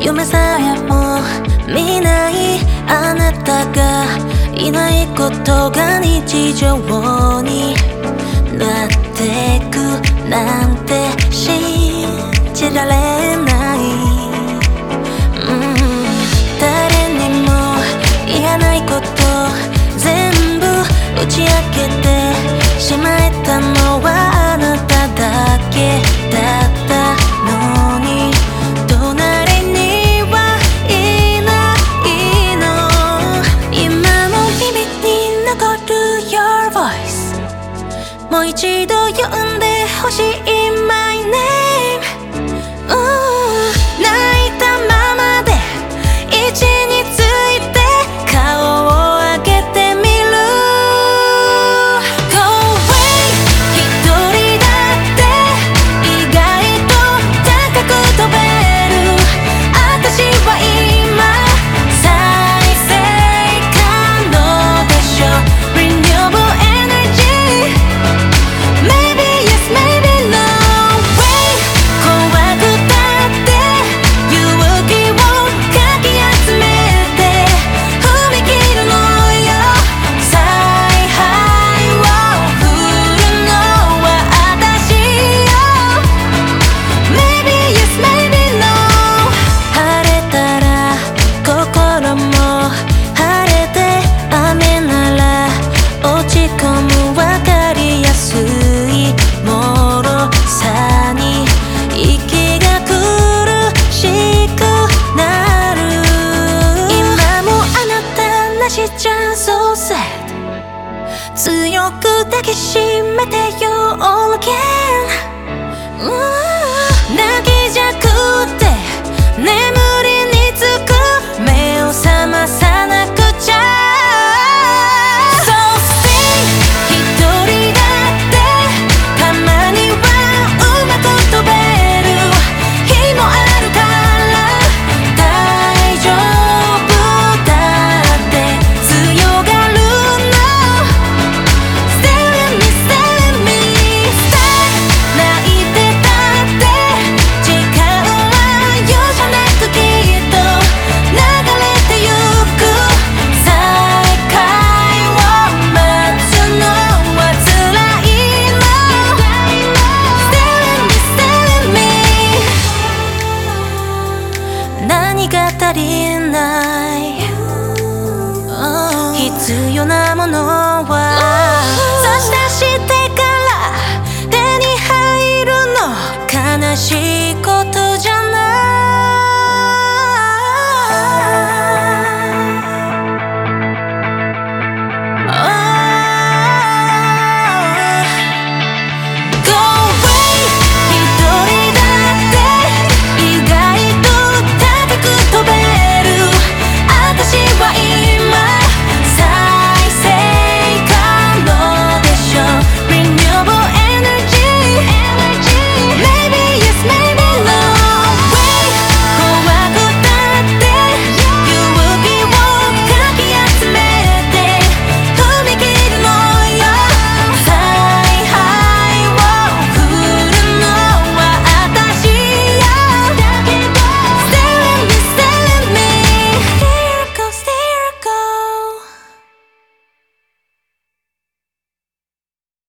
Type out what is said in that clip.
夢さえも見ないあなたがいないことが日常になってくなんて信じられない、誰にも言えないこと全部打ち明けてしまえたのはあなただけだったのに、隣にはいないの。今も耳に残る Your voice、 もう一度呼んでほしい My name、泣いたままで位置について顔を上げてみる。 Go away、 一人だって意外と高く飛べる。私は今再生可能でしょ。 Renewable energy、 Maybe yes maybe no way、 怖くたって勇気をかき集めて踏み切るのよ。采配を振るのは私よ。 Maybe yes maybe no、 晴れたら心も晴れて、雨なら落ち込む。わかりやすいもろさに息が苦しくなる。今もあなたなしじゃ so sad、 強く抱きしめ